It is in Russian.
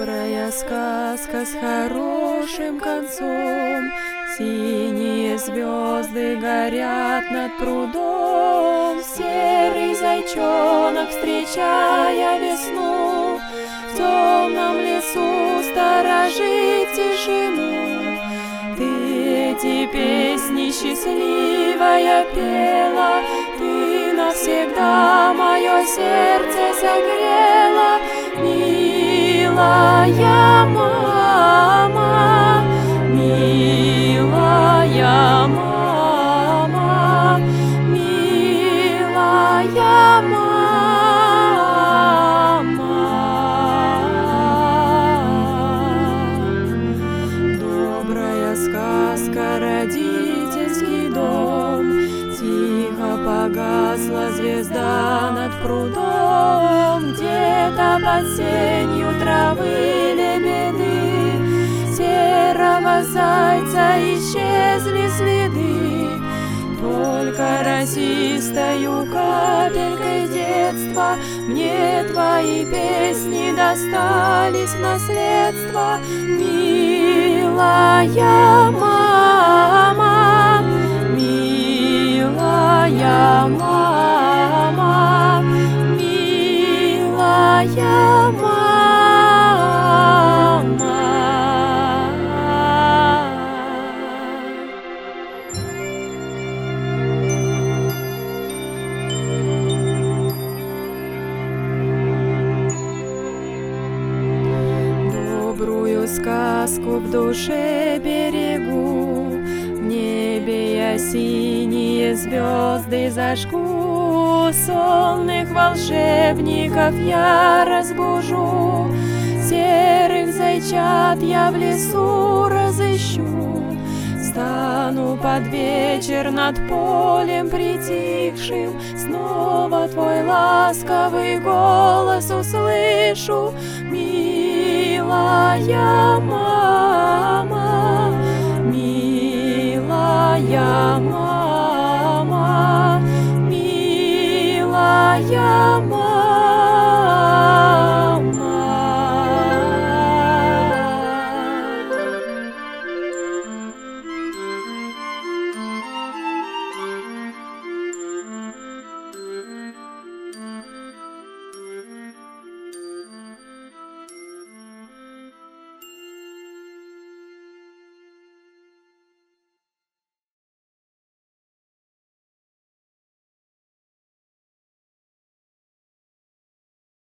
Добрая сказка с хорошим концом. Синие звезды горят над прудом. Серый зайчонок, встречая весну, в темном лесу сторожит тишину. Ты эти песни счастливая пела, ты навсегда мое сердце согрела. Милая мама, милая мама, милая мама. Добрая сказка, родительский дом. Тихо погасла звезда над прудом. Где-то под сенью травы лебеды серого зайца исчезли следы. Только росистою капелькой детства мне твои песни достались в наследство. Милая мама, милая мама, милая мама. Добрую сказку в душе берегу, в небе я синие звезды зажгу. Сонных волшебников я разбужу, серых зайчат я в лесу разыщу. Стану под вечер над полем притихшим, снова твой ласковый голос услышу. Милая мама.